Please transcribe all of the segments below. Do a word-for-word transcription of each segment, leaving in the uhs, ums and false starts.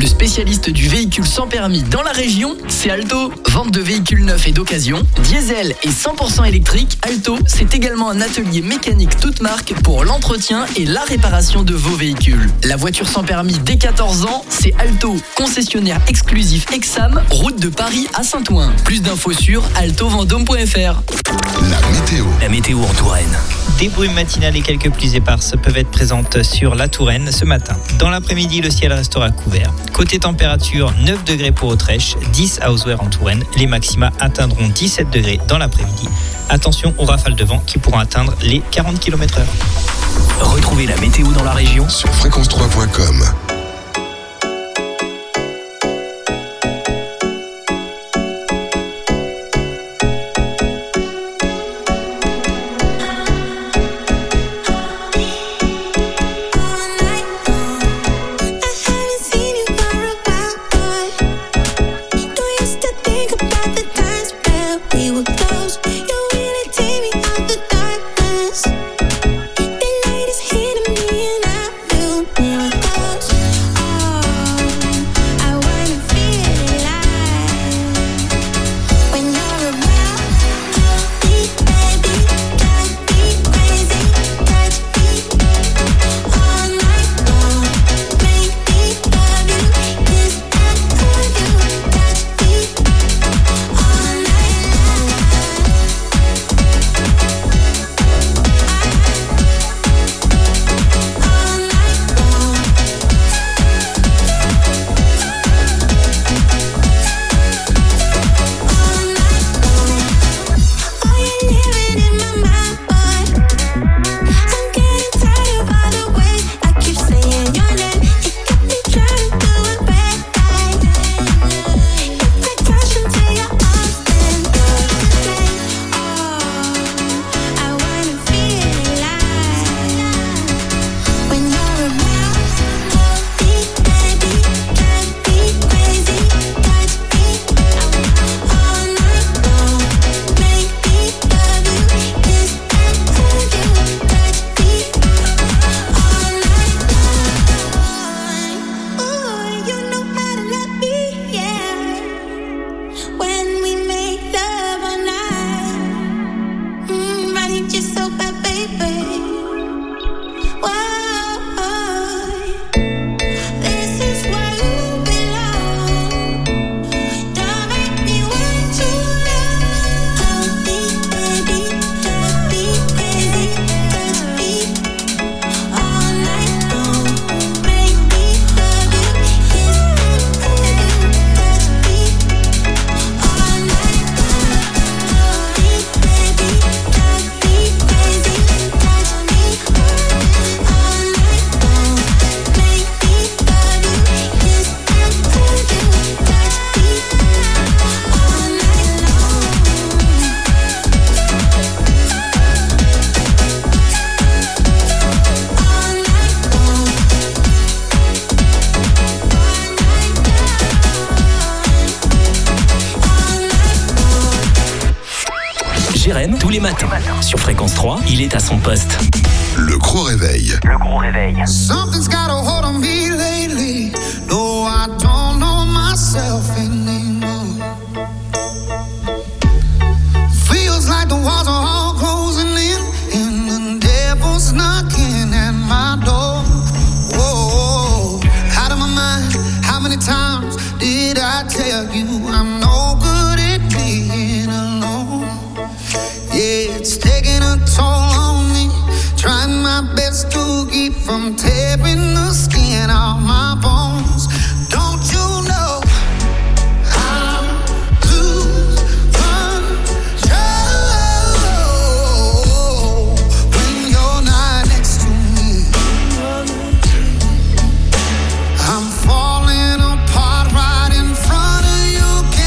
Le spécialiste du véhicule sans permis dans la région, c'est Alto. Vente de véhicules neufs et d'occasion, diesel et cent pour cent électrique, Alto, c'est également un atelier mécanique toute marque pour l'entretien et la réparation de vos véhicules. La voiture sans permis dès quatorze ans, c'est Alto, concessionnaire exclusif Exam, route de Paris à Saint-Ouen. Plus d'infos sur alto vendôme point f r. La météo. La météo en Touraine. Des brumes matinales et quelques pluies éparses peuvent être présentes sur la Touraine ce matin. Dans l'après-midi, le ciel restera couvert. Côté température, neuf degrés pour Autrèche, dix à Oswer en Touraine. Les maxima atteindront dix-sept degrés dans l'après-midi. Attention aux rafales de vent qui pourront atteindre les quarante kilomètres heure. Retrouvez la météo dans la région sur fréquence trois point com. Tous les matins, sur Fréquence trois, il est à son poste. Le gros réveil. Le gros réveil. Something's got a hold on me lately. No, I don't know myself anymore. Feels like the walls are all closing in, and the devil's knocking at my door. Whoa, out of my mind. How many times did I tell you I'm no good at being alone? Yeah, it's taking a toll on me. Trying my best to keep from tearing the skin off my bones. Don't you know I lose control when you're not next to me? I'm falling apart right in front of you.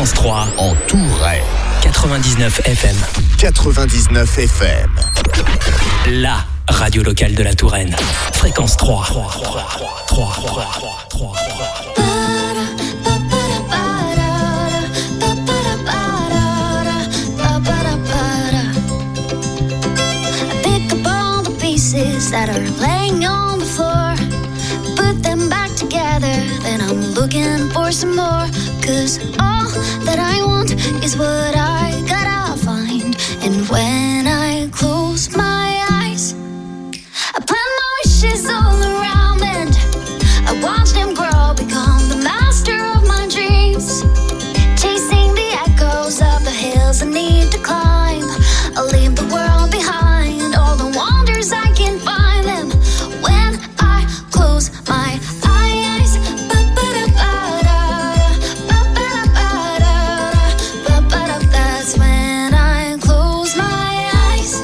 Fréquence trois en Touraine. quatre-vingt-dix-neuf F M. quatre-vingt-dix-neuf F M. La radio locale de la Touraine. Fréquence trois. trois, trois, trois, trois, trois. That are laying on the floor, put them back together, then I'm looking for some more. Cause all that I want is what I gotta find. And when I close my eyes, I plant my wishes all around, and I watch them grow, become the master of my dreams. Chasing the echoes of the hills I need to climb. I'll leave the world behind, all the wonders I can find. When I close my eyes, that's when I close my eyes.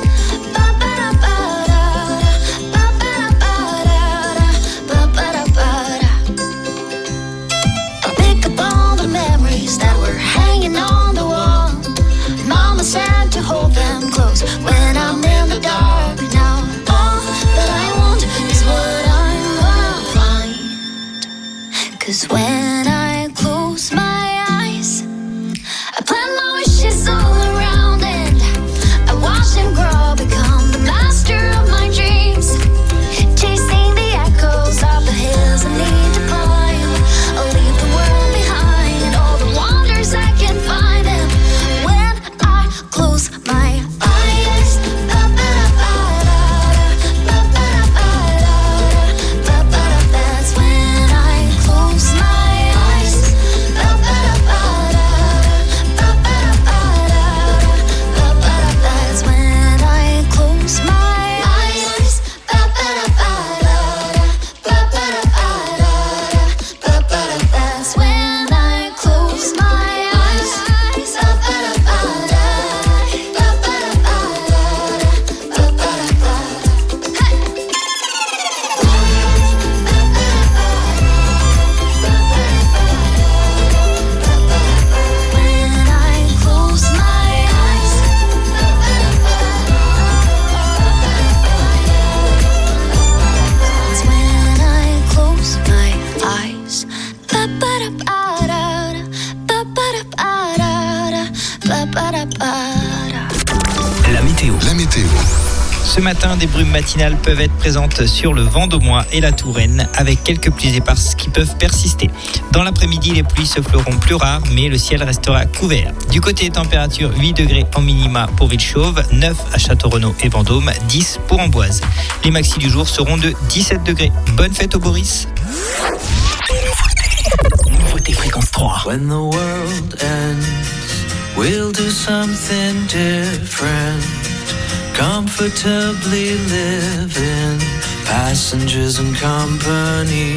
I pick up all the memories that were hanging on the wall. Mama said to hold them close when I'm in the dark. Now all that I want is what I'm gonna find. Cause when I close my eyes, I plant my wishes all around, and I watch them grow, become the master of my dreams. Chasing the echoes of the hills I need to climb. I'll leave the world behind, all the wonders I can find. And when I close my eyes, that's when I close my eyes. That's when I close my eyes. That's when I close my eyes. La météo. La météo. Ce matin, des brumes matinales peuvent être présentes sur le Vendômois et la Touraine, avec quelques pluies éparses qui peuvent persister. Dans l'après-midi, les pluies se feront plus rares, mais le ciel restera couvert. Du côté des températures, huit degrés en minima pour Villechauve, neuf à Château-Renaud et Vendôme, dix pour Amboise. Les maxis du jour seront de dix-sept degrés. Bonne fête au Boris. Nouveauté Fréquence trois. When the world ends, we'll do something different. Comfortably living, passengers and company.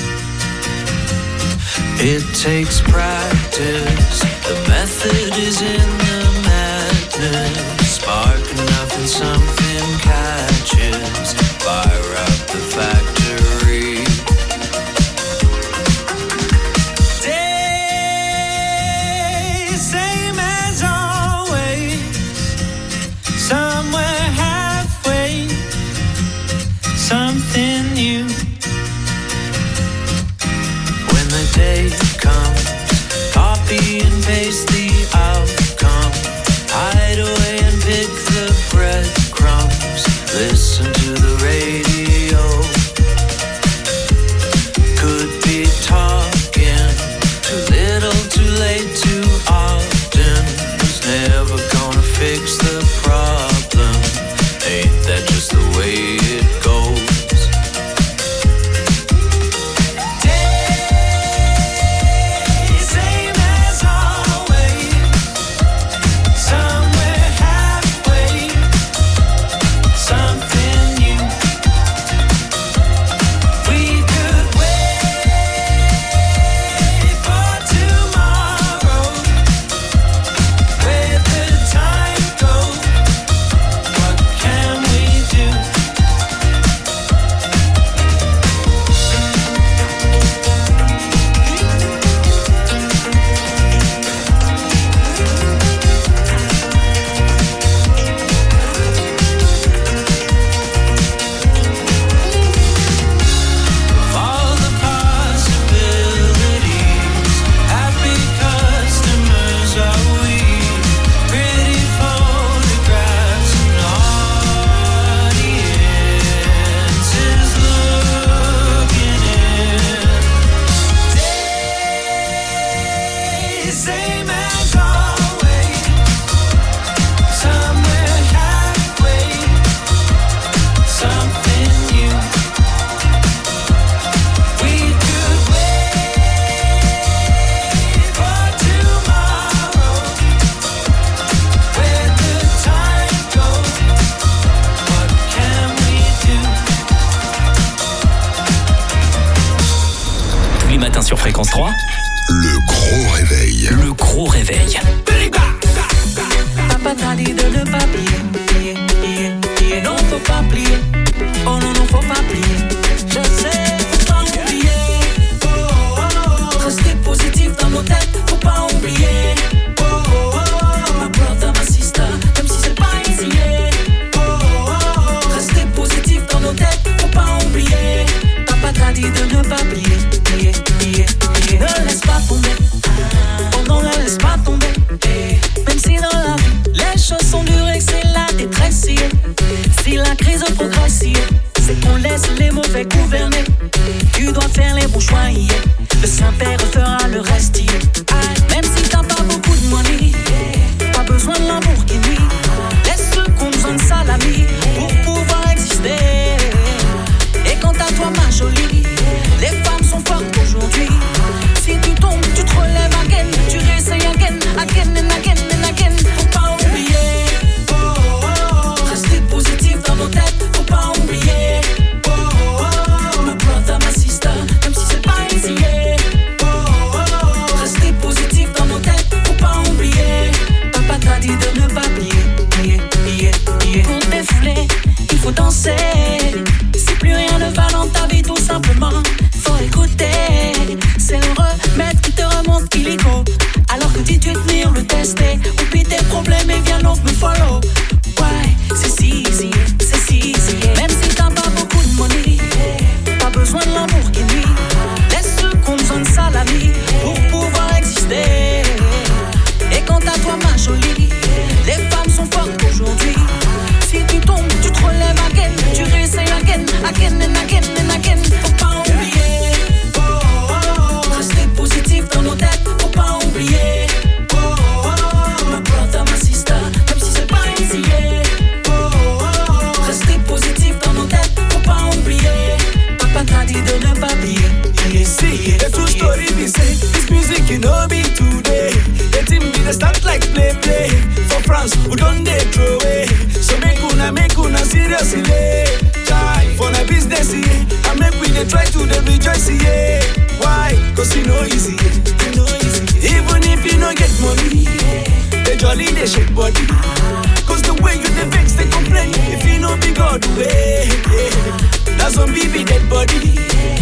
It takes practice, the method is in the madness. Spark enough and something catches, fire up the factory. Day, same as always, somewhere halfway, something new. When the day comes, copy and paste the outcome. Hide away and pick the breadcrumbs. Listen to the same as always. Somewhere halfway, something new. We could wait for tomorrow, where the time goes. What can we do? Tous les matins sur Fréquence trois, Le gros réveil. le gros réveil. Papa t'a dit de ne pas plier, plier, plier, plier. Non, faut pas plier. Oh non, non, faut pas plier. Je sais, faut pas oublier. Oh, oh, oh. Rester positif dans nos têtes, faut pas oublier. Oh, oh, oh. My brother, my sister, même si c'est pas easy. Oh, oh, oh. Rester positif dans nos têtes, faut pas oublier. Papa t'a dit de ne pas plier, plier, plier, plier. Ne laisse pas tomber. Oh non, ne laisse pas tomber. Même si dans la vie, les choses sont dures et que c'est la détresse. Si la crise progresse, c'est qu'on laisse les mauvais gouverner. Tu dois faire les bons choix. Le Saint-Père fera le reste. Même si t'as pas beaucoup de money, pas besoin de Lamborghini. Laisse ceux qui ont besoin de salami pour pouvoir exister. Et quant à toi, ma jolie, les femmes sont fortes aujourd'hui. Si tu tombes, tu te relèves again. Tu réessayes again, again and again and again. Faut pas oublier. Oh, oh, oh. Rester positif dans nos têtes. Faut pas oublier. Oh, oh, oh. My brother, my sister, même si c'est pas easy. Oh, oh, oh. Rester positif dans nos têtes. Faut pas oublier. Papa t'a dit de ne pas plier, plier, plier, plier. Pour défouler, il faut danser. Si plus rien ne va dans ta vie, tout simplement, faut écouter. C'est le remède qui te remonte illico. Alors que dis tu venir le tester. Oublie tes problèmes et viens donc me follow. Ouais, c'est si easy, c'est si easy. Même si t'as pas beaucoup de money, pas besoin de Lamborghini. Laisse ceux qui ont besoin de salami pour pouvoir exister. Et quant à toi, ma jolie, les femmes sont fortes aujourd'hui. Si tu tombes, tu te relèves again. Tu réessayes again, again and again and again. Faut pas oublier. Oh, oh, oh. Rester positif dans nos têtes. Faut pas oublier. Oh, oh, oh. My brother, my sister, même si c'est pas easy. Oh, oh, oh. Rester positif dans nos têtes. Faut pas oublier. Papa t'a dit de ne pas plier. You see, the true story we say, this music you know be today. The team be the start like play play. For France, who don't they throw away. So make una, make una seriously. Try for the business, yeah. And make we they try to the rejoice, yeah. Why? Cause you know easy, you know easy. Even if you don't get money, they jolly, they shake body. Cause the way you the vex, they complain. If you know be God way, that's on B B dead body.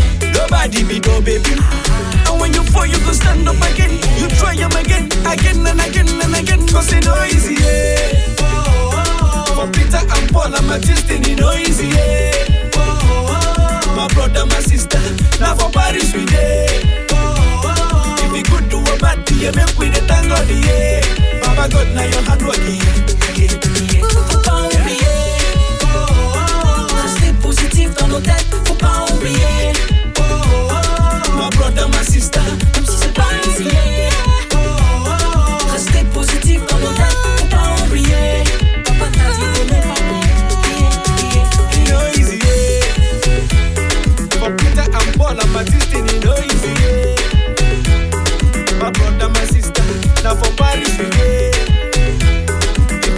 Nobody be no baby. And when you fall, you go stand up again. You try them again, again and again and again. Cause it no easy, yeah. Oh, oh, oh. For Peter and Paul, I'm a destiny, no easy, yeah. Oh, oh, oh. My brother, my sister, now for Paris we day. Oh, oh, oh. If we could do a bad thing, you make with the tango, yeah. Baba God, now your hand working, yeah, yeah. Faut pas oublier. Oh, oh, oh. Rester positif dans nos têtes. Faut pas oublier. Oh, oh, oh. My brother, my sister, même si c'est pas easy. Oh, oh, oh. Rester positif dans nos têtes. Faut pas oublier. Papa t'a dit de ne pas plier, plier, plier. no easy, yeah. For Peter and Paul, I'm a destiny, no easy, yeah. My brother, my sister, now for Paris we day.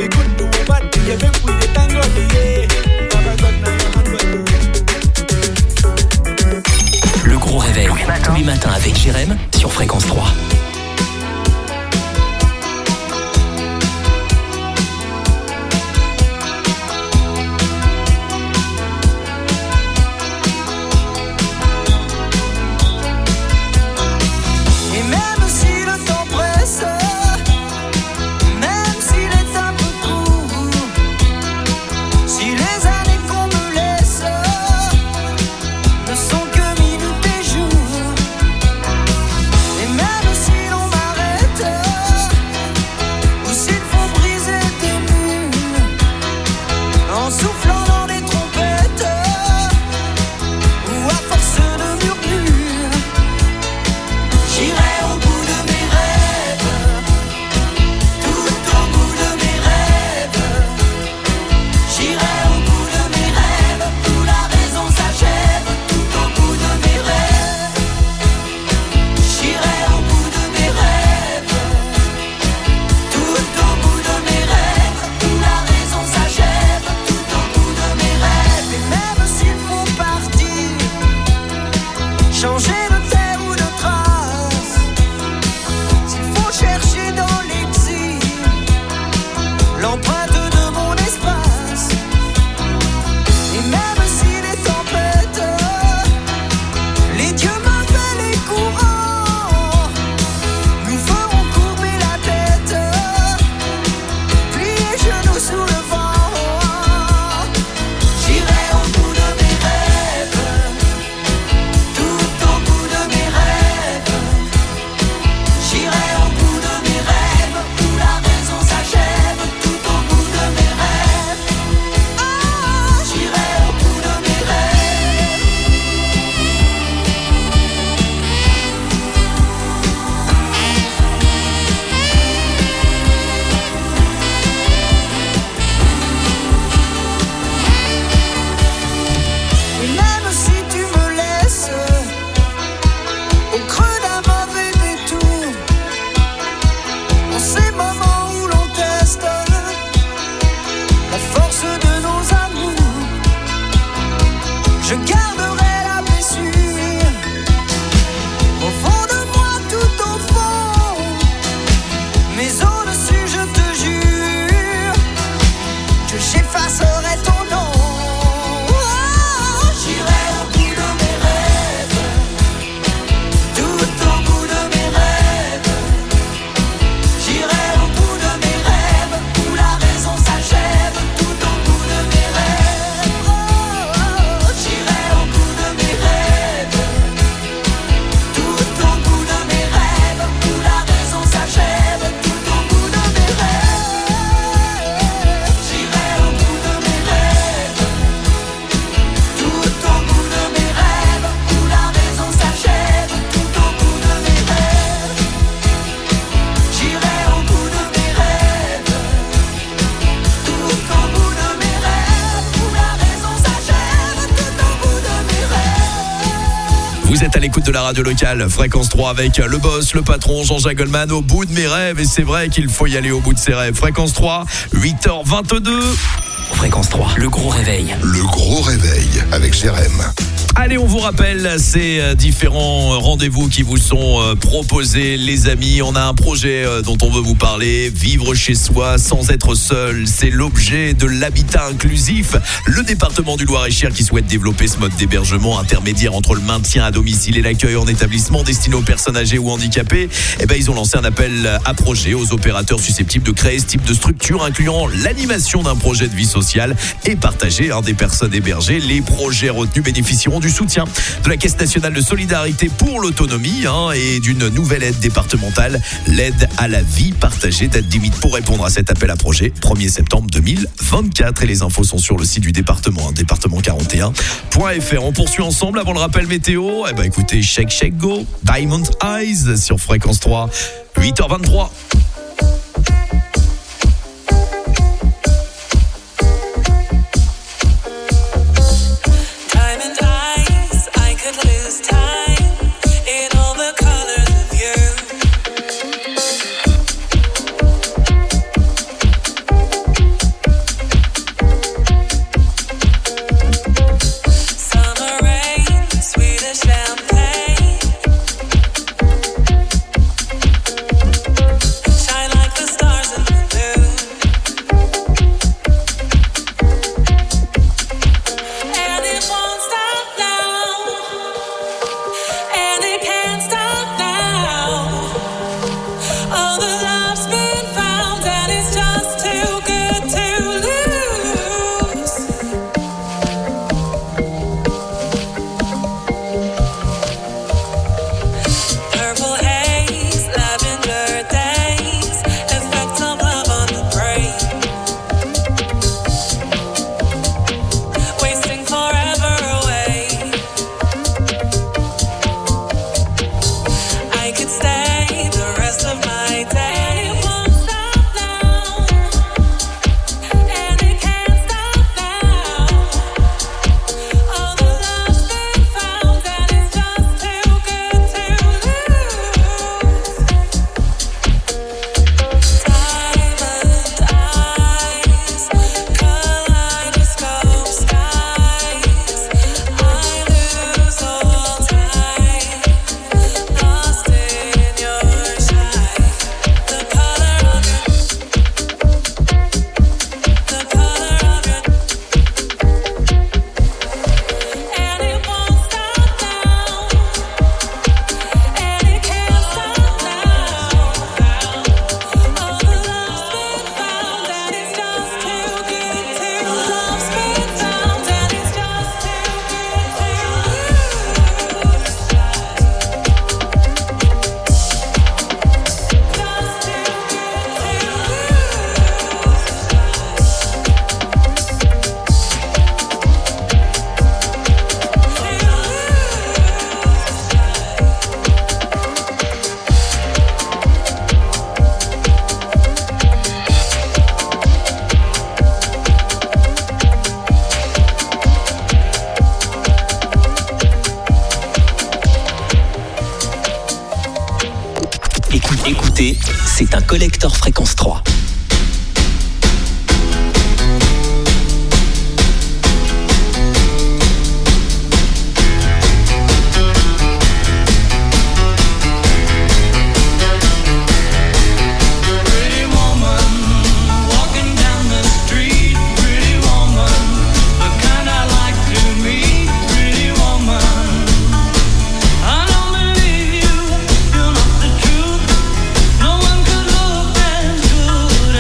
Vous êtes à l'écoute de la radio locale, Fréquence trois avec le boss, le patron Jean-Jacques Goldman, au bout de mes rêves. Et c'est vrai qu'il faut y aller au bout de ses rêves. Fréquence trois, huit heures vingt-deux. Fréquence trois, le gros réveil. Le gros réveil avec Jérém. Allez, on vous rappelle ces différents rendez-vous qui vous sont proposés, les amis. On a un projet dont on veut vous parler, vivre chez soi sans être seul. C'est l'objet de l'habitat inclusif. Le département du Loir-et-Cher qui souhaite développer ce mode d'hébergement intermédiaire entre le maintien à domicile et l'accueil en établissement destiné aux personnes âgées ou handicapées. Eh ben, ils ont lancé un appel à projet aux opérateurs susceptibles de créer ce type de structure, incluant l'animation d'un projet de vie sociale et partagé hein, des personnes hébergées. Les projets retenus bénéficieront du soutien de la Caisse nationale de solidarité pour l'autonomie hein, et d'une nouvelle aide départementale, l'aide à la vie partagée. Date limite pour répondre à cet appel à projet, premier septembre deux mille vingt-quatre. Et les infos sont sur le site du département, hein, département quarante et un point f r. On poursuit ensemble avant le rappel météo. Eh ben écoutez, Shake Shake Go, Diamond Eyes sur Fréquence trois, huit heures vingt-trois. Écoutez, c'est un collector Fréquence trois. Good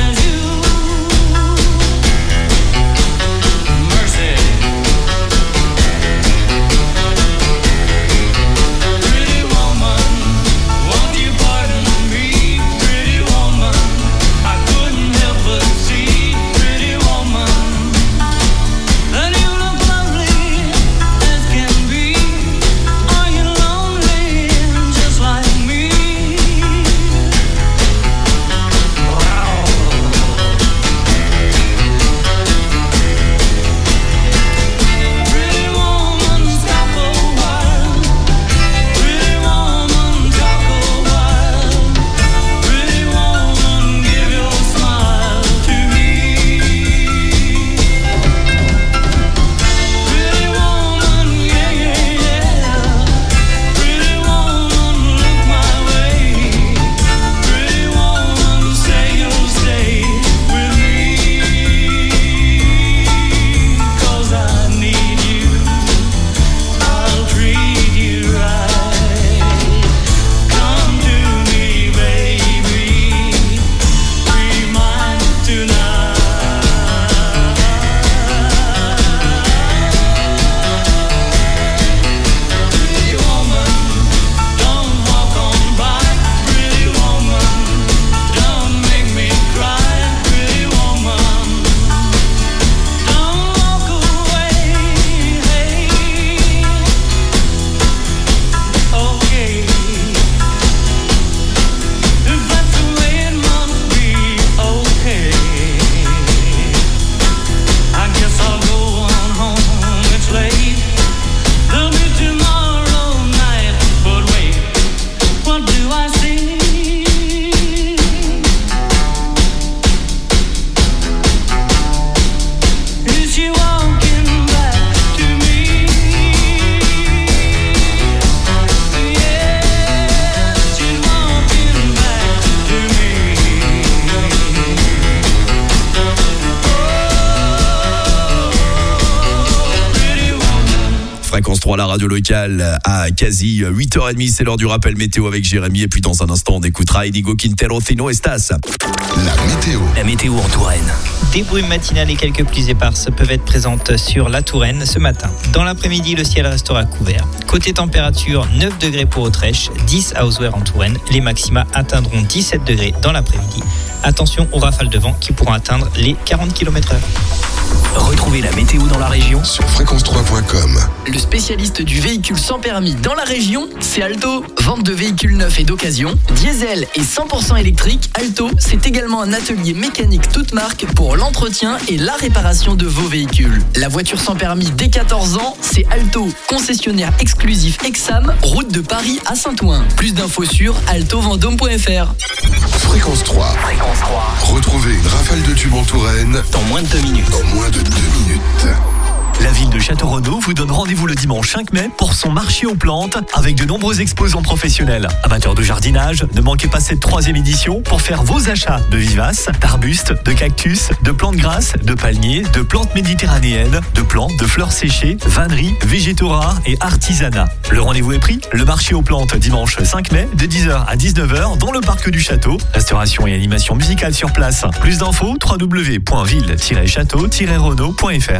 Fréquence trois, la radio locale à quasi huit heures trente. C'est l'heure du rappel météo avec Jérémy. Et puis dans un instant, on écoutera Inigo Quintero, Tino et Stas. La météo. La météo en Touraine. Des brumes matinales et quelques pluies éparses peuvent être présentes sur la Touraine ce matin. Dans l'après-midi, le ciel restera couvert. Côté température, neuf degrés pour Autrèche, dix à Oswer en Touraine. Les maxima atteindront dix-sept degrés dans l'après-midi. Attention aux rafales de vent qui pourront atteindre les quarante kilomètres heure. Retrouvez la météo dans la région Sur fréquence trois point com. Le spécialiste du véhicule sans permis dans la région, c'est Alto. Vente de véhicules neufs et d'occasion, diesel et cent pour cent électrique, Alto, c'est également un atelier mécanique toute marque pour l'entretien et la réparation de vos véhicules. La voiture sans permis dès quatorze ans, c'est Alto, concessionnaire exclusif Exam, route de Paris à Saint-Ouen. Plus d'infos sur alto vendôme point f r. Fréquence trois. Fréquence trois. Retrouvez une rafale de tubes en Touraine Dans moins de deux minutes. en moins de deux minutes. La ville de Château-Renaud vous donne rendez-vous le dimanche cinq mai pour son marché aux plantes avec de nombreux exposants professionnels. Amateurs de jardinage, ne manquez pas cette troisième édition pour faire vos achats de vivaces, d'arbustes, de cactus, de plantes grasses, de palmiers, de plantes méditerranéennes, de plantes, de fleurs séchées, vanneries, végétaux rares et artisanat. Le rendez-vous est pris, le marché aux plantes dimanche cinq mai de dix heures à dix-neuf heures dans le parc du château. Restauration et animation musicale sur place. Plus d'infos, w w w point ville tiret château tiret renaud point f r.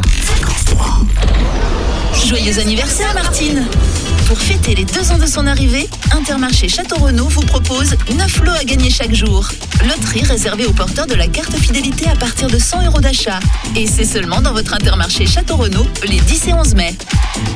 Joyeux anniversaire Martine! Pour fêter les deux ans de son arrivée, Intermarché Château-Renaud vous propose neuf lots à gagner chaque jour. Loterie réservée aux porteurs de la carte fidélité à partir de cent euros d'achat. Et c'est seulement dans votre Intermarché Château-Renaud les dix et onze mai.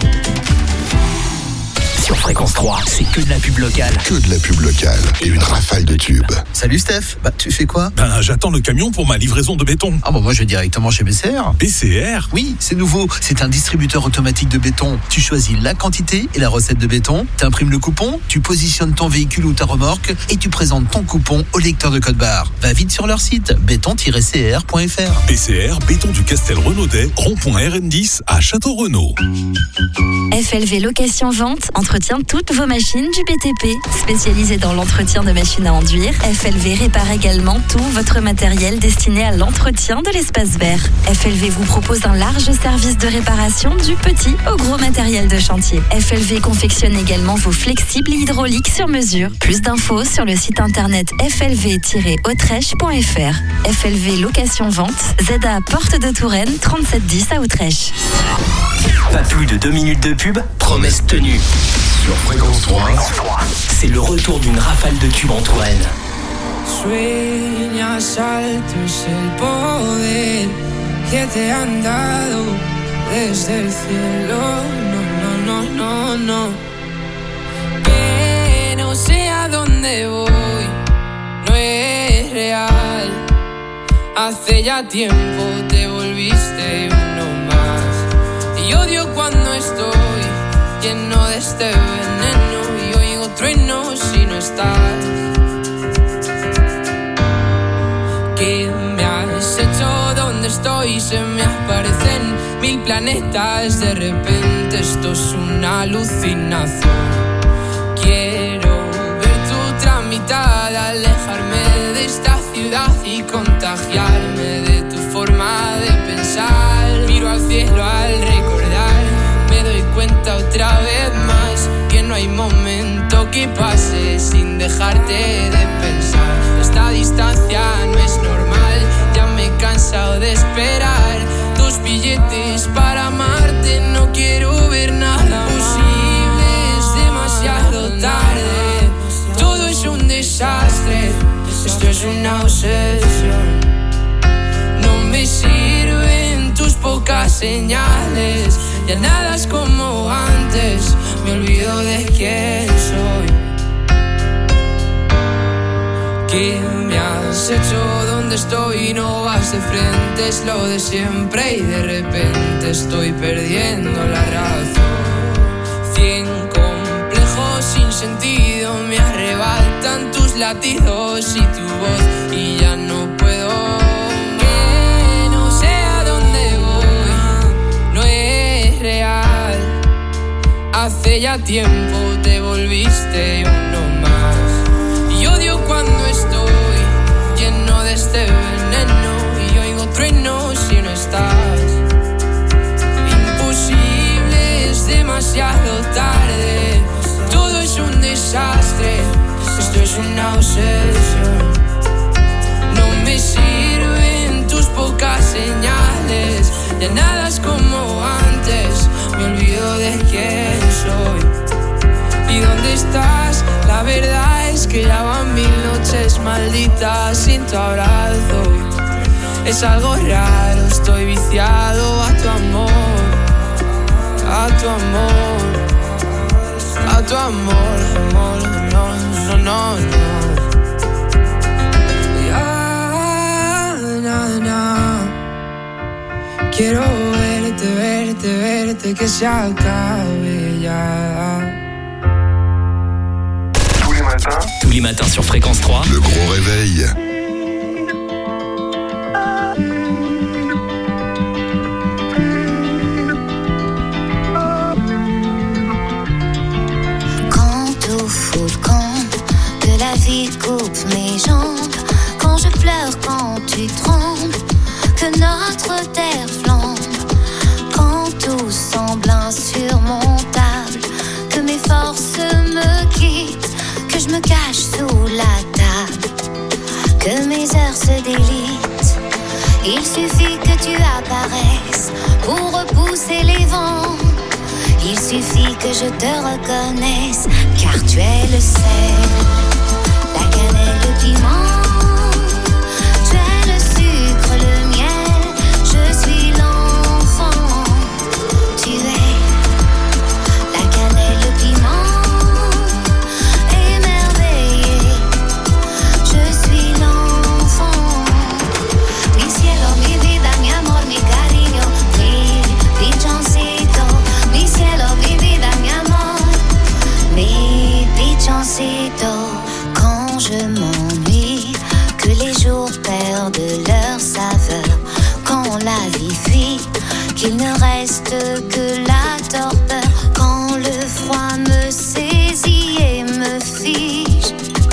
Sur Fréquence trois, c'est que de la pub locale. Que de la pub locale et une rafale de tubes. Salut Steph, bah tu fais quoi? Ben j'attends le camion pour ma livraison de béton. Ah bon, moi je vais directement chez B C R. B C R? Oui, c'est nouveau, c'est un distributeur automatique de béton. Tu choisis la quantité et la recette de béton, t'imprimes le coupon, tu positionnes ton véhicule ou ta remorque et tu présentes ton coupon au lecteur de code barre. Va vite sur leur site béton tiret c r point f r. B C R, béton du Castel Renaudet, rond-point R N dix à Château-Renaud. F L V Location Vente entretient toutes vos machines du B T P. Spécialisé dans l'entretien de machines à enduire, F L V répare également tout votre matériel destiné à l'entretien de l'espace vert. F L V vous propose un large service de réparation du petit au gros matériel de chantier. F L V confectionne également vos flexibles hydrauliques sur mesure. Plus d'infos sur le site internet f l v tiret autrèche point f r. F L V Location Vente, Z A Porte de Touraine, trente-sept dix à Autrèche. Pas plus de deux minutes de pub, promesse tenue. Sur Fréquence trois, c'est le retour d'une rafale de tubes en Touraine. Sueñas alto es el poder que te han dado desde el cielo. No, no, no, no, no. Que no sé a dónde voy, no es real. Hace ya tiempo te volviste uno más. Y odio cuando estoy lleno de este veneno y oigo truenos si no estás. ¿Qué me has hecho? ¿Dónde estoy? Se me aparecen mil planetas. De repente esto es una alucinación. Quiero ver tu tramitada, alejarme de esta ciudad y contagiarme de tu forma de pensar. Miro al cielo al recordar, me doy cuenta otra vez más que no hay momento que pase sin dejarte de pensar. Esta distancia no es normal, ya me he cansado de esperar tus billetes para amarte. No quiero ver nada posible, es demasiado tarde. Todo es un desastre, esto es una obsesión. No me sirven tus pocas señales, ya nada es como antes, me olvido de quién soy. ¿Qué me has hecho? ¿Dónde estoy? No vas de frente, es lo de siempre y de repente estoy perdiendo la razón. Cien complejos sin sentido me arrebatan tus latidos y tu voz y ya no puedo. Que no sé a dónde voy, no es real. Hace ya tiempo te volviste uno más. Y odio cuando estoy lleno de este veneno y oigo truenos si no estás. Imposible, es demasiado ya nada es como antes. Me olvido de quién soy. ¿Y dónde estás? La verdad es que ya van mil noches malditas sin tu abrazo. Es algo raro, estoy viciado a tu amor, a tu amor, a tu amor, amor, no, no, no, no. Ya, na, na. Quiero verte, verte, verte, que se acabe ya. Tous les matins, Tous les matins sur Fréquence trois. le gros réveil. Quand tout fout le camp, que la vie coupe mes jambes, quand je pleure, quand tu trembles, que notre terre flambe, quand tout semble insurmontable, que mes forces me quittent, que je me cache sous la table, que mes heures se délitent. Il suffit que tu apparaisses pour repousser les vents. Il suffit que je te reconnaisse, car tu es le sel, la cannelle, le piment. Tu es le sucre, le miel, je suis l'enfant. Tu es la cannelle, le piment, émerveillé. Je suis l'enfant. Mi cielo, mi vida, mi amor, mi cariño, mi pichoncito. Mi cielo, mi vida, mi amor, mi pichoncito. Quand je m'ennuie, que les jours perdent leur saveur, quand la vie fuit, qu'il ne reste que la torpeur, quand le froid me saisit et me fige,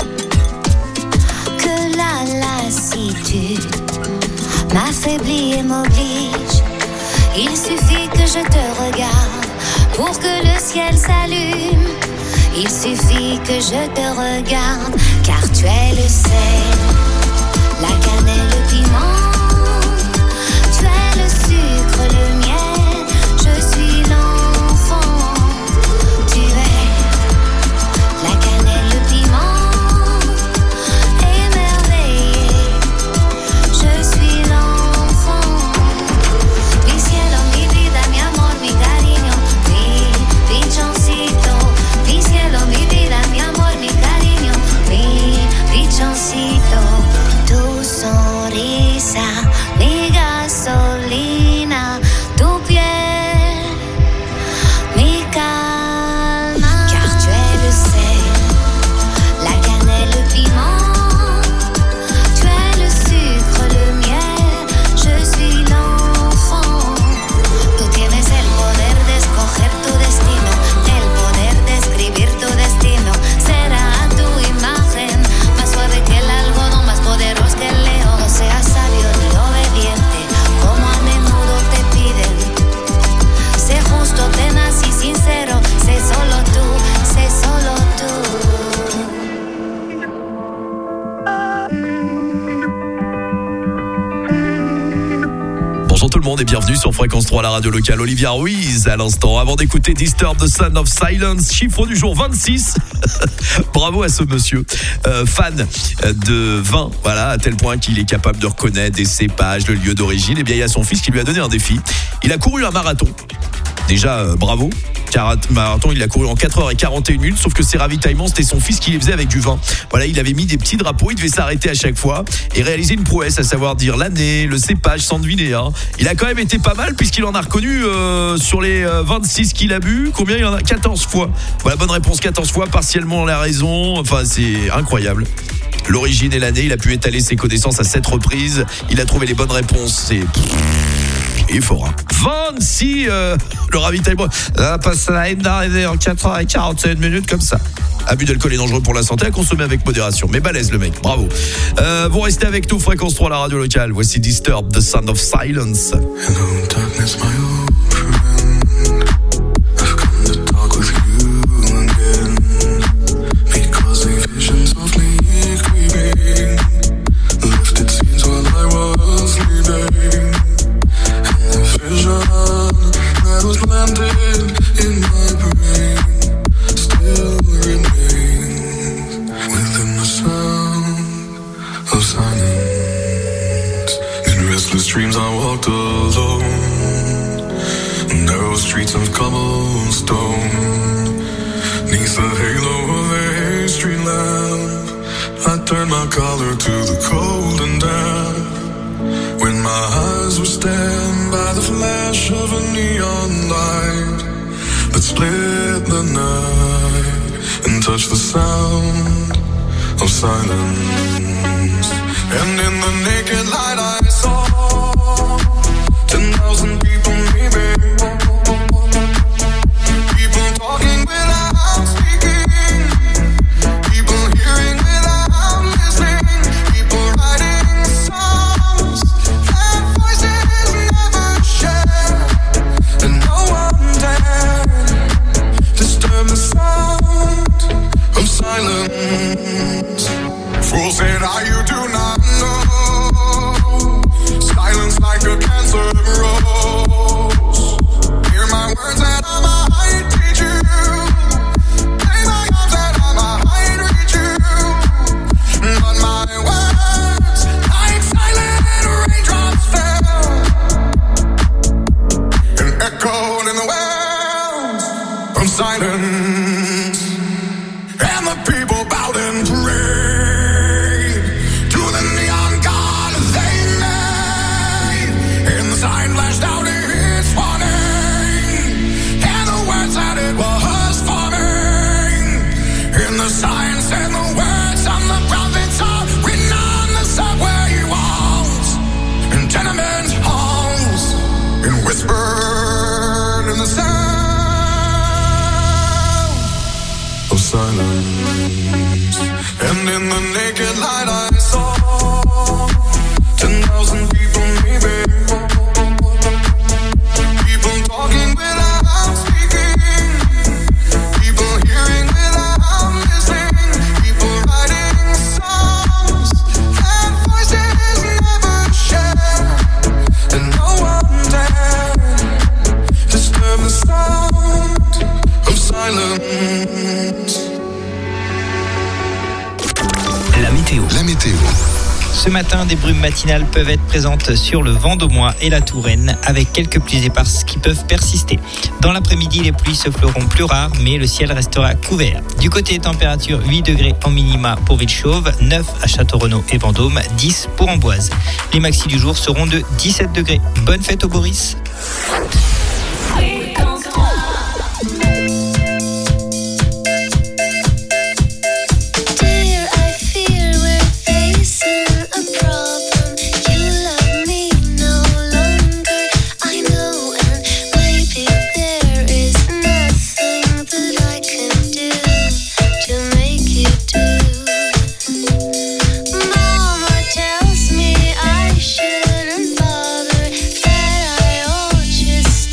que la lassitude m'affaiblit et m'oblige. Il suffit que je te regarde pour que le ciel s'allume. Il suffit que je te regarde, car tu es le sel, la cannelle, le piment. Tu es le sucre, le miel, je suis l'enfant. Tu es la cannelle, le piment, émerveillé. Je suis l'enfant. Mi cielo, mi vida, mi amor, mi cariño, mi pichoncito. Mi cielo, mi vida, mi amor, mi cariño, mi pichoncito. Tu sonrisa, mi gasolina, tu piel, mi calma. Car tu es le sel, la cannelle, le piment. Tu es le sucre, le miel, je suis l'enfant. Tú tienes el poder de escoger tu destino, el poder de escribir tu destino. Será tu imagen, más suave que el algodón, más poderoso que el león. No seas sabio ni obediente, como a menudo te piden. Sé justo, tenaz y sincero, sé solo tú, sé solo tú. Bonjour tout le monde et bienvenue sur Fréquence trois, la radio locale. Olivia Ruiz à l'instant. Avant d'écouter Disturb the Sound of Silence, chiffre du jour vingt-six. Bravo à ce monsieur, euh, fan de vin, voilà, à tel point qu'il est capable de reconnaître des cépages, le lieu d'origine. Et bien il y a son fils qui lui a donné un défi. Il a couru un marathon. Déjà, euh, bravo. Car marathon, il a couru en quatre heures quarante et une minutes, sauf que ses ravitaillements, c'était son fils qui les faisait avec du vin. Voilà, il avait mis des petits drapeaux, il devait s'arrêter à chaque fois et réaliser une prouesse, à savoir dire l'année, le cépage, sans deviner. Hein. Il a quand même été pas mal puisqu'il en a reconnu euh, sur les vingt-six qu'il a bu. Combien il en a? quatorze fois. Voilà, bonne réponse, quatorze fois, partiellement la raison. Enfin, c'est incroyable. L'origine et l'année, il a pu étaler ses connaissances à sept reprises. Il a trouvé les bonnes réponses. C'est... Il est fort, hein. vingt-six, euh, le ravitaillement. Ah, passe la haine d'arriver en quatre heures quarante-sept minutes comme ça. Abus d'alcool est dangereux pour la santé, à consommer avec modération. Mais balèze le mec, bravo. Euh, vous restez avec nous, Fréquence trois, la radio locale. Voici Disturb, The Sound of Silence. Hello, darkness, my old friend. I've come to talk with you again. Because the visions of me creeping lifted scenes while I was sleeping. And the vision dreams I walked alone, narrow streets of cobblestone, neath the halo of a street lamp, I turned my collar to the cold and damp. When my eyes were stabbed by the flash of a neon light that split the night and touched the sound of silence. And in the naked light I saw ten thousand people maybe, people talking without speaking, people hearing without listening, people writing songs that voices never share, and no one dared disturb the sound of silence. Fools said, "Ah, you do not know. Silence like a cancer grows. Hear my words and I might teach you. Play my arms and I might reach you. But my words, like silent raindrops fell and echoed in the wells of silence. And the people bowed and prayed to the neon god they made. And the sign flashed out its warning, and the words that it was forming. And the sign said the words on the prophets are written on the subway walls and tenement halls, and whispered in the sound of silence. And in the naked light I saw ten thousand people maybe, people talking without speaking, people hearing without listening, people writing songs that voices never share, and no one dared disturb the sound of silence. La météo. La météo. Ce matin, des brumes matinales peuvent être présentes sur le Vendômois et la Touraine, avec quelques pluies éparses qui peuvent persister. Dans l'après-midi, les pluies se feront plus rares, mais le ciel restera couvert. Du côté des températures, huit degrés en minima pour Villechauve, neuf à Château-Renaud et Vendôme, dix pour Amboise. Les maxis du jour seront de dix-sept degrés. Bonne fête au Boris. Dear, I fear we're facing a problem. You love me no longer, I know, and maybe there is nothing that I can do to make you do. Mama tells me I shouldn't bother, that I ought just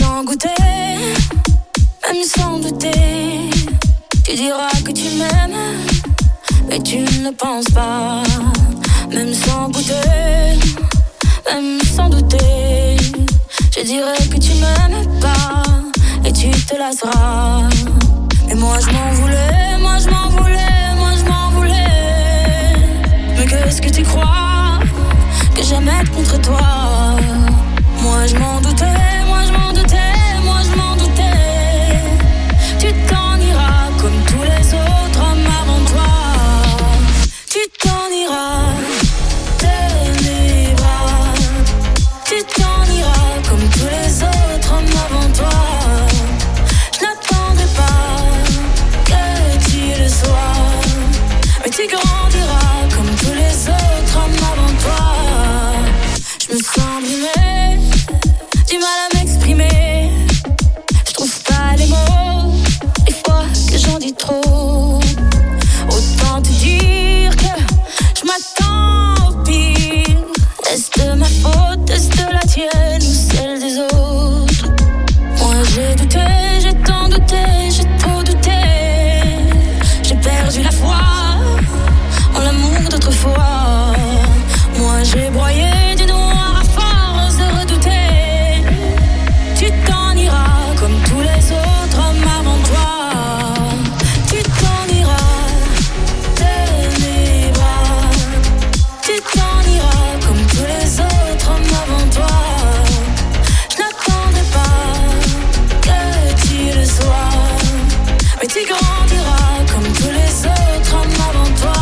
sans goûter, même sans douter. Tu diras que tu m'aimes, mais tu ne penses pas. Même sans goûter, même sans douter. Je dirais que tu m'aimes pas et tu te lasseras. Mais moi je m'en voulais, moi je m'en voulais, moi je m'en voulais. Mais qu'est-ce que tu crois que j'aimais être contre toi? Moi je m'en doutais, moi je m'en doutais, moi je m'en doutais. Tu t'en iras comme tous les autres hommes avant toi. Tu t'en iras de mes bras. Tu t'en iras comme tous les autres hommes avant toi. Je n'attendrai pas que tu le sois, mais tu grandiras comme tous les autres hommes avant toi. Je me sens brimée, du mal à m'exprimer. Je trouve pas les mots, des fois que j'en dis trop. Autant te dire que je m'attends au pire. Est-ce de ma faute, est-ce de la tienne ou celle des autres? Moi j'ai douté, j'ai tant douté, j'ai trop douté. J'ai perdu la foi en l'amour d'autrefois. Moi j'ai broyé du noir à force de redouter. Tu t'en iras comme tous les autres hommes avant toi. Tu t'en iras de mes bras. Tu t'en iras comme tous les autres hommes avant toi. Je n'attendrai pas que tu le sois, mais tu grandiras comme tous les autres hommes avant toi.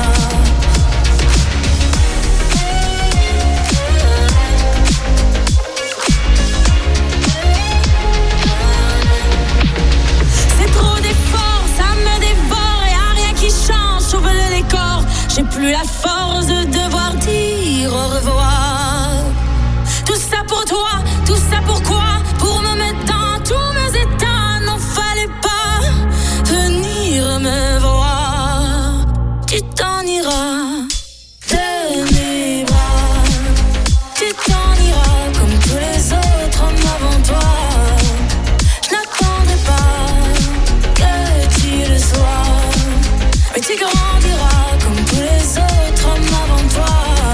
C'est trop d'efforts, ça me dévore et y'a rien qui change, sauf le décor. J'ai plus la force de devoir dire au revoir. Tout ça pour toi, tout ça pourquoi? Pour me mettre dans tous mes états. N'en fallait pas venir me voir. Tu t'en iras de mes bras. Tu t'en iras comme tous les autres hommes avant toi. Je n'attendrai pas que tu le sois, mais tu grandiras comme tous les autres hommes avant toi.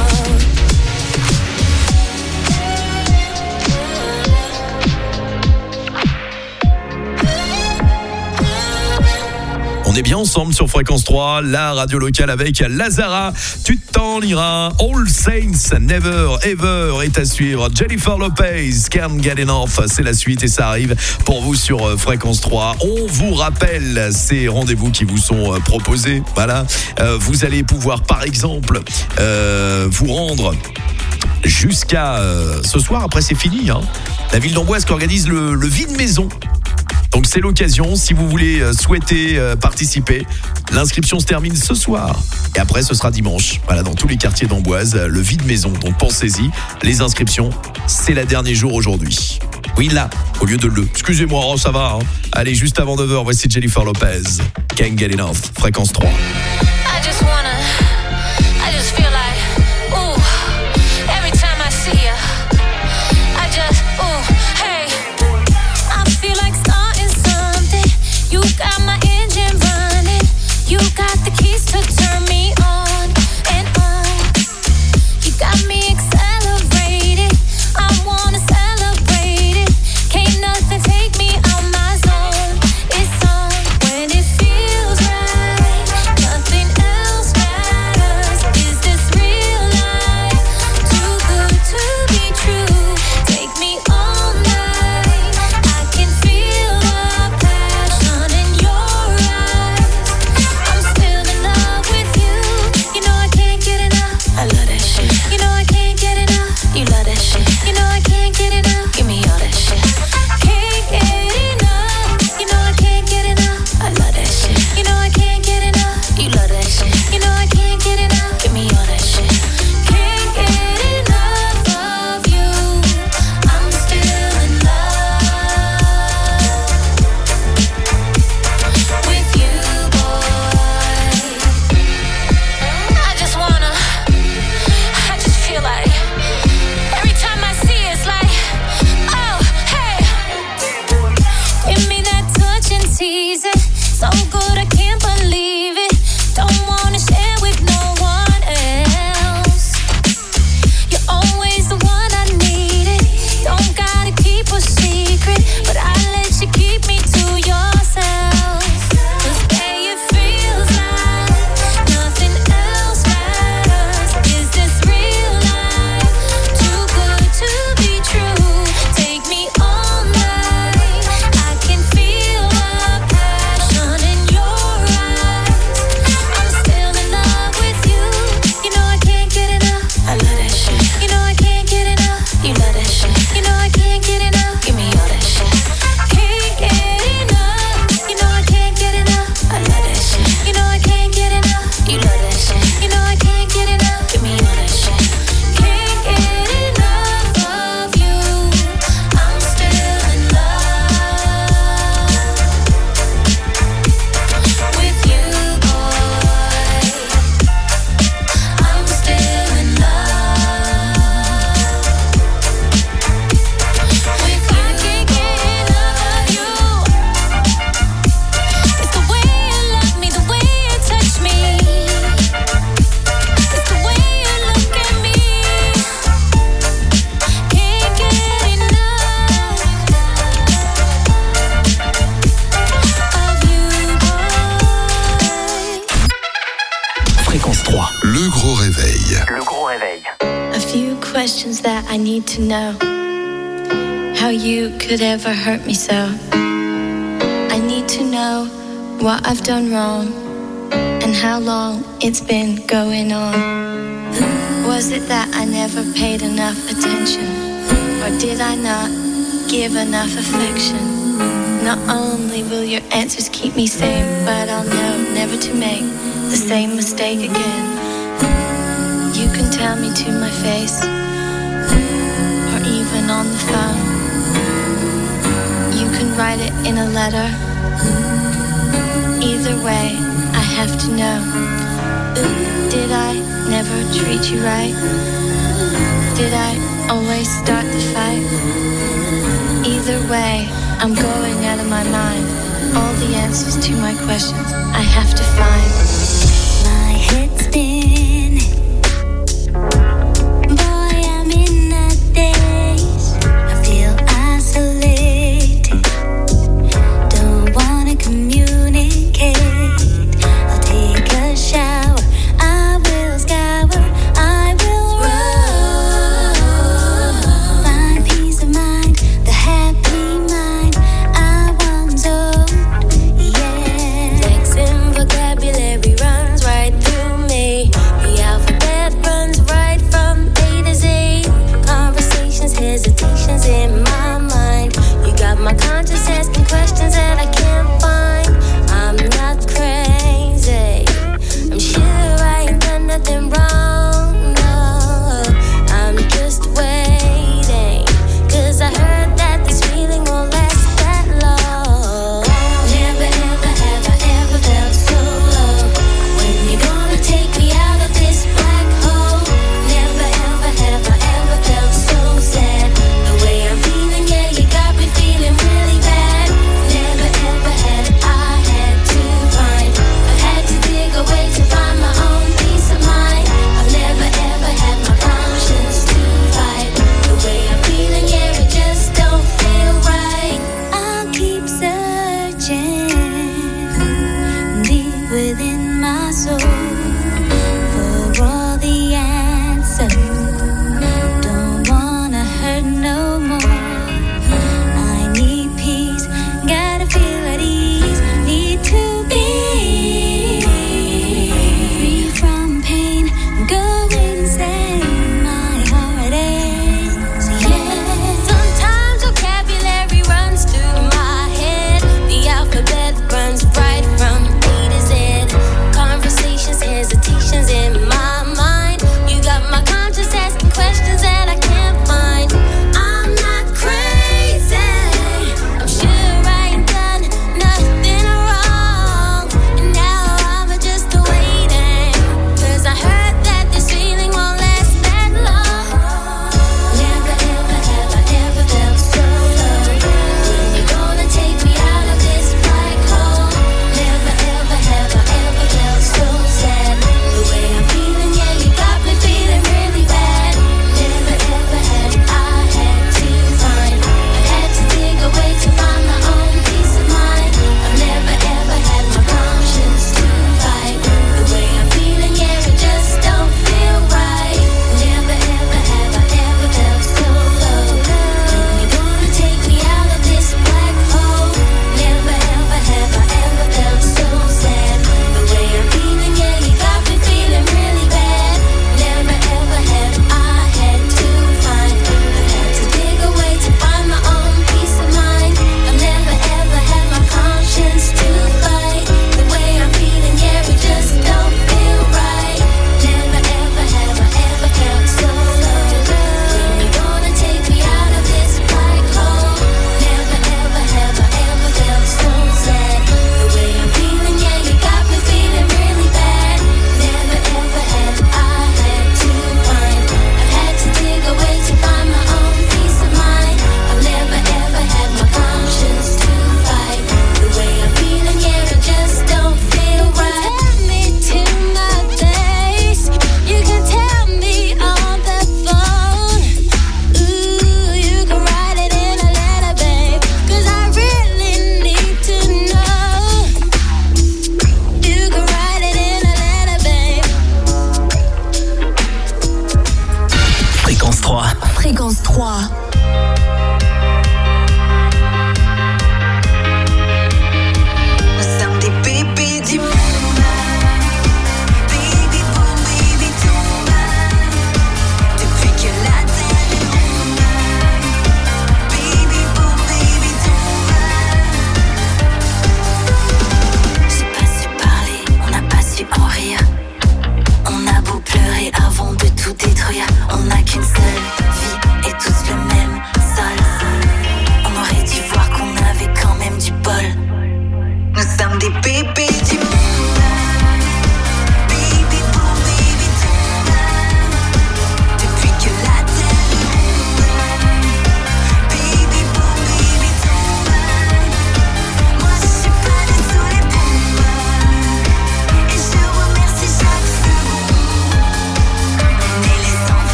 On est bien ensemble sur Fréquence trois, la radio locale avec Lazara. Tu t'en iras. All Saints Never Ever est à suivre. Jennifer Lopez, Can't Get Enough, c'est la suite et ça arrive pour vous sur Fréquence trois. On vous rappelle ces rendez-vous qui vous sont proposés. Voilà, euh, vous allez pouvoir par exemple euh, vous rendre jusqu'à euh, ce soir. Après c'est fini, hein. La ville d'Amboise qui organise le, le vide maison. Donc c'est l'occasion, si vous voulez euh, souhaiter euh, participer, l'inscription se termine ce soir. Et après ce sera dimanche, voilà, dans tous les quartiers d'Amboise, euh, le vide maison. Donc pensez-y, les inscriptions, c'est la dernier jour aujourd'hui. Oui là, au lieu de le. Excusez-moi, oh, ça va. Hein. Allez, juste avant neuf heures, voici Jennifer Lopez. Can't Get Enough, Fréquence trois. I just wanna, I just feel like, ooh, every time I see ya, I just, ooh, hey, I feel like starting something. You got my engine running, you got the keys to turn me on and on. You got me accelerated, I wanna celebrate it. Can't nothing take me out my zone. It's on when it feels right, nothing else matters. questions that I need to know. How you could ever hurt me so. I need to know what I've done wrong and how long it's been going on. Was it that I never paid enough attention? Or did I not give enough affection? Not only will your answers keep me sane, but I'll know never to make the same mistake again. You can tell me to my face, or even on the phone. You can write it in a letter. Either way, I have to know. Did I never treat you right? Did I always start the fight? Either way, I'm going out of my mind. All the answers to my questions I have to find. My head's spinning. Boy, I'm in a daze. I feel isolated. Don't wanna communicate. I'll take a shower. I will scour. I will run. Find peace of mind. The happy mind I once owned. Yeah. Texting vocabulary runs right through me.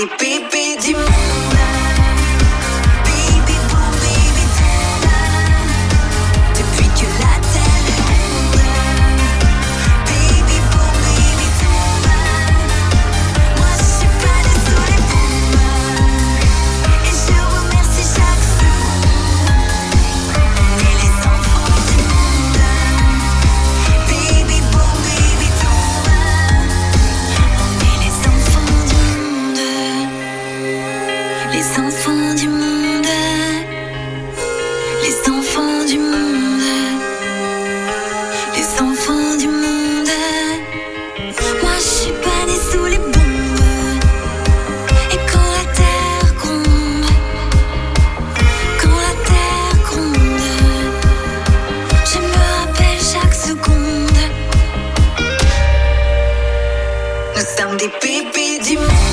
des bébés du monde. Baby boom, baby boom. Depuis que la terre est ronde. Baby boom, baby boom. Moi je suis pas sous les bombes. Et je remercie chaque seconde. On est les enfants du monde. Baby boom, baby boom. On est les enfants du monde. Les enfants du monde. Les enfants du monde. Les enfants du monde. Moi je suis pas née sous les bombes. Et quand la terre gronde, quand la terre gronde, je me rappelle chaque seconde. Nous sommes des bébés du monde.